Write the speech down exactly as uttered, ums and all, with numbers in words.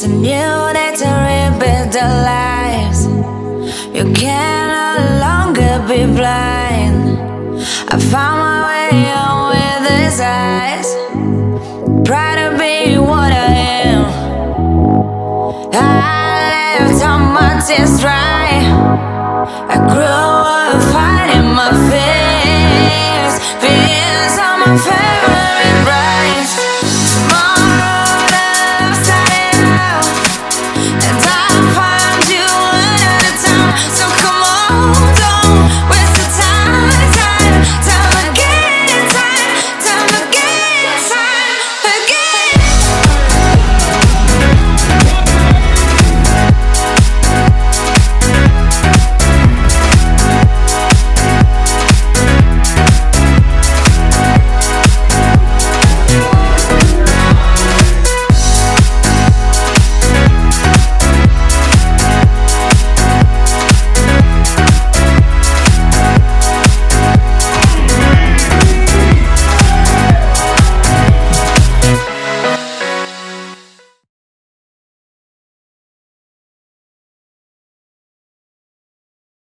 knew that to rebuild our lives, you can no longer be blind. I found my way on with his eyes, proud to be what I am. I left all my tears dry, I grew up fighting my fears, fears on my fears.